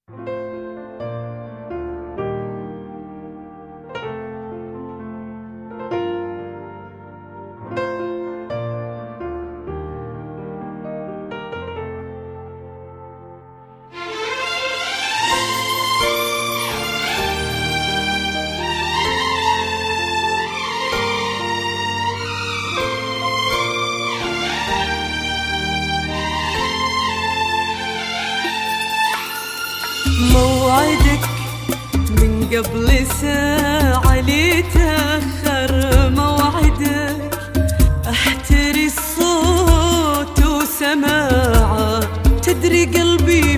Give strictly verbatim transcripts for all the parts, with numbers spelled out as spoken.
موعدك من قبل ساعة لي تأخر موعدك، احتري الصوت وسماعه تدري قلبي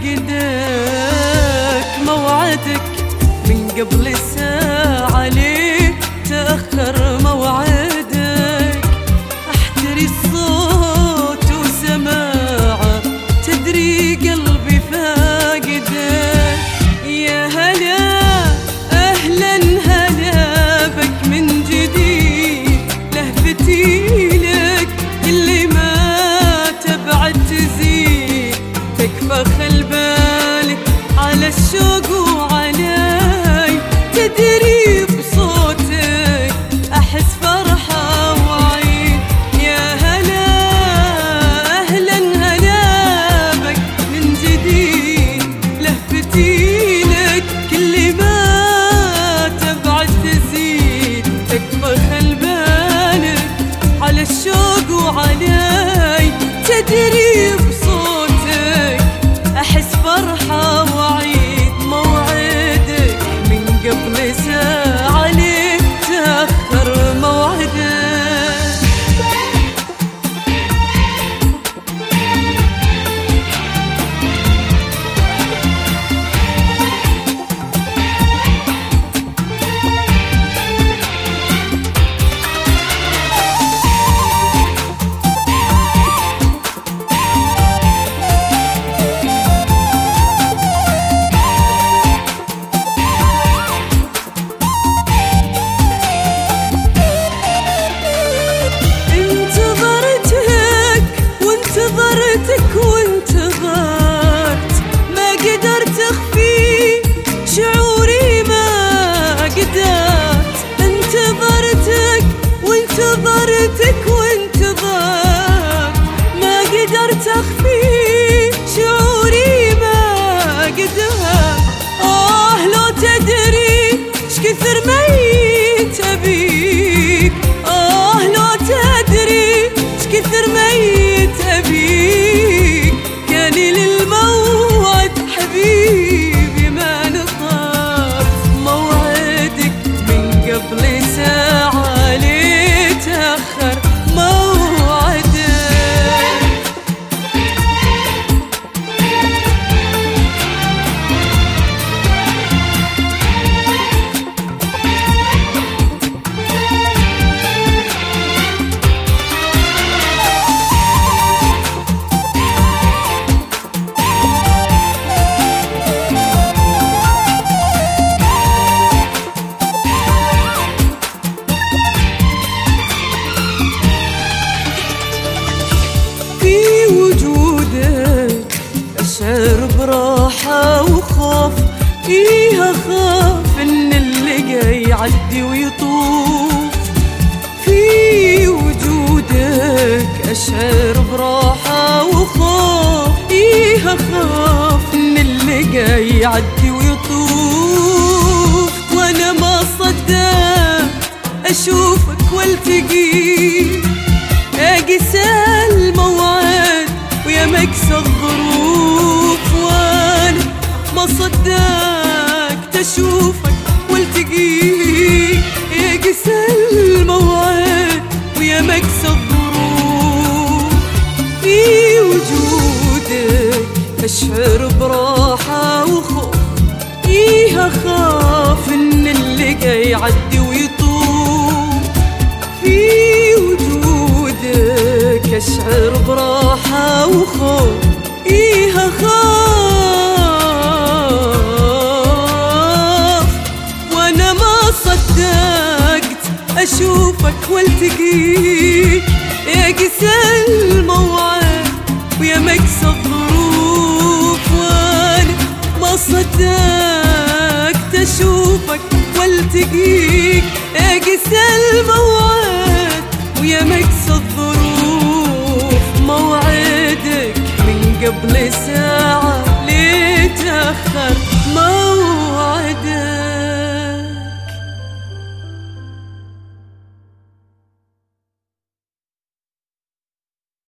فقدك. موعدك من قبل ساعة لي تأخر موعدك، احتري الصوت وسماعه تدري قلبي فاقدك. يا هلا أهلا هلا بك من جديد، لهفتي لك اللي ما تبعد تزيد، تكفى خل بالك على الشوق وعلي، تدري بصوتك أحس فرحة وعيد. يا هلا أهلا هلا بك من جديد، لهفتي لك كل ما تبعد تزيد، تكفى خل بالك على الشوق وعلي، تدري بصوتك أحس فرحة وعيد. موعدك من قبل ساعة لي تأخر موعدك. انتظرتك وانتظرت، ما قدرت اخفي شعوري ما قدرت. انتظرتك وانتظرتك وانتظرت، ما قدرت اخفي شعوري ما قدرت. آه لو تدري ايش كثر ميت ابيك، آه لو تدري ايش كثر ميت أبيك، كان للموعد حبيبي ما نطرت. موعدك من قبل ساعة لي تأخر موعدك. أشعر براحة وخوف، إيه أخاف إن اللي جاي يعدي ويطوف. في وجودك أشعر براحة وخوف، إيه أخاف إن اللي جاي يعدي ويطوف. وأنا ما صدقت أشوفك والتقيك، أقيس الموعد ويا مكسى الظروف. وانا ما صدقت اشوفك والتقيك، يقس الموعد ويا مكسى الظروف. في وجودك اشعر براحة وخوف، ايه اخاف ان اللي جاي يعدي ويطوف. في وجودك اشعر براحة وخوف، ايه اخاف. وانا ما صدقت اشوفك والتقيك، يقس الموعد ويا مكسى الظروف. وانا ما والتقيك، يا قسى الموعد ويا مكس الظروف، موعدك من قبل ساعة ليه تأخر؟